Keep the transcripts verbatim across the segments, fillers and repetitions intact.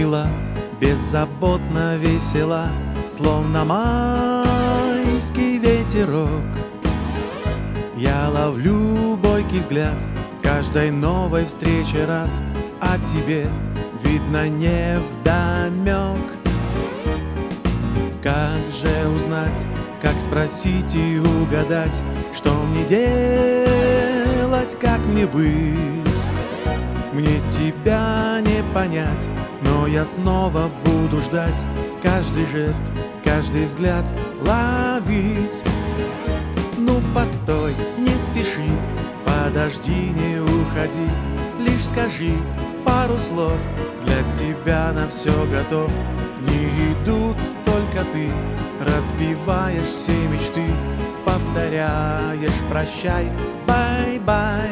мила, беззаботно весела, словно майский ветерок. Я ловлю бойкий взгляд, каждой новой встрече рад, а тебе, видно, невдомек. Как же узнать, как спросить и угадать, что мне делать, как мне быть? Мне тебя не понять, но я снова буду ждать, каждый жест, каждый взгляд ловить. Ну постой, не спеши, подожди, не уходи, лишь скажи пару слов, для тебя на все готов. Не идут только ты, разбиваешь все мечты, повторяешь прощай, бай-бай.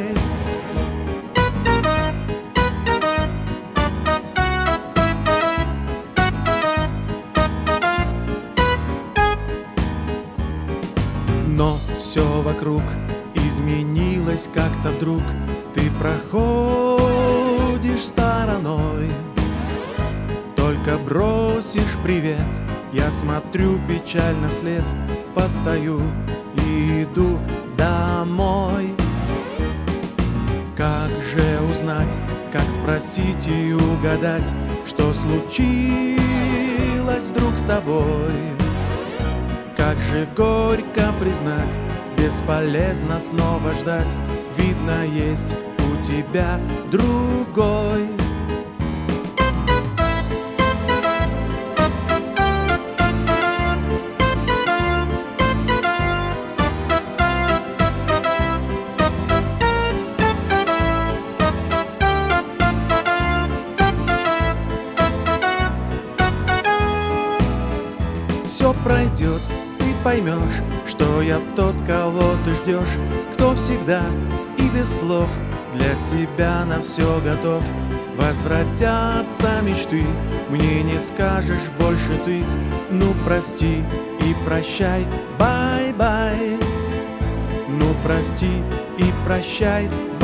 Но все вокруг изменилось как-то вдруг, ты проходишь стороной. Только бросишь привет, я смотрю печально вслед, постою и иду домой. Как же узнать, как спросить и угадать, что случилось вдруг с тобой? Как же горько признать, бесполезно снова ждать, видно, есть у тебя другой. Все пройдет, ты поймешь, что я тот, кого ты ждешь, кто всегда и без слов для тебя на все готов. Возвратятся мечты, мне не скажешь больше ты, ну прости и прощай, бай-бай. Ну прости и прощай,